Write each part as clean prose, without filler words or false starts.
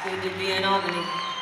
Good to be in Albany.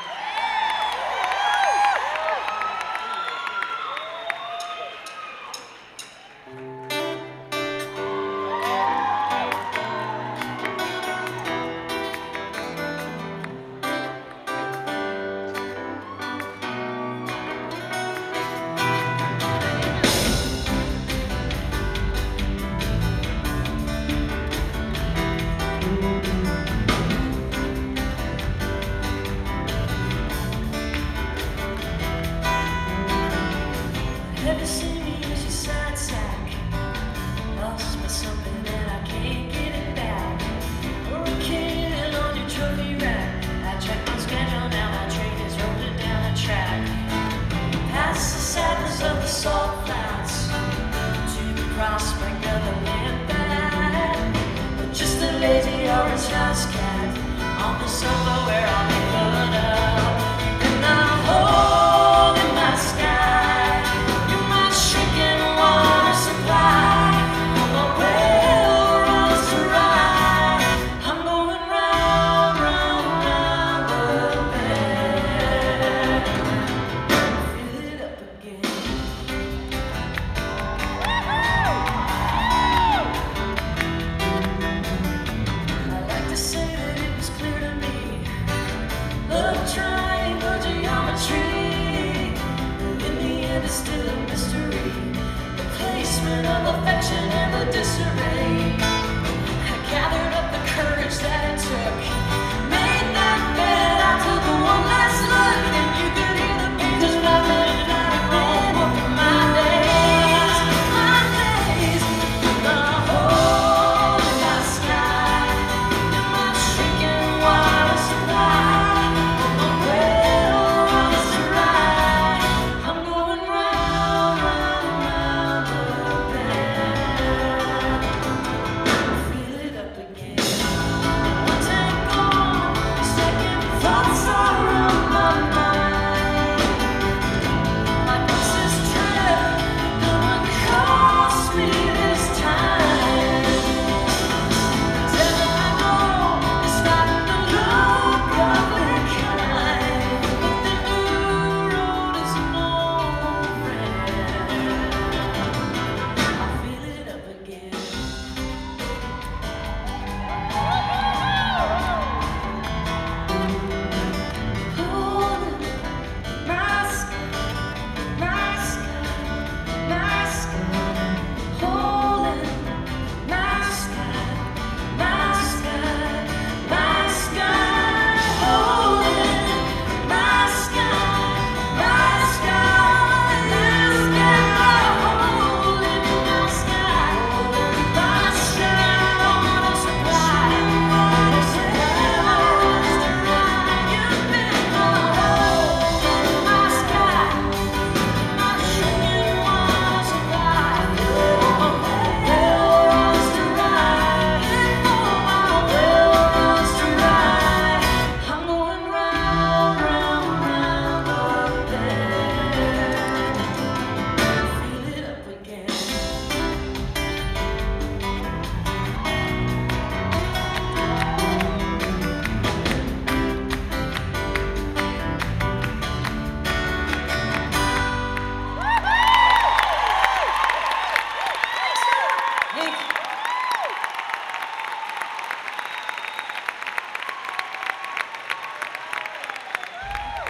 Never seen me as your side sack. Lost by something that I can't get it back. Or a kid on your trophy rack. I checked my schedule, now my train is rolling down the track. Past the sadness of the salt flats to the prospect of a land back. But just a lazy orange house cat on the sofa where I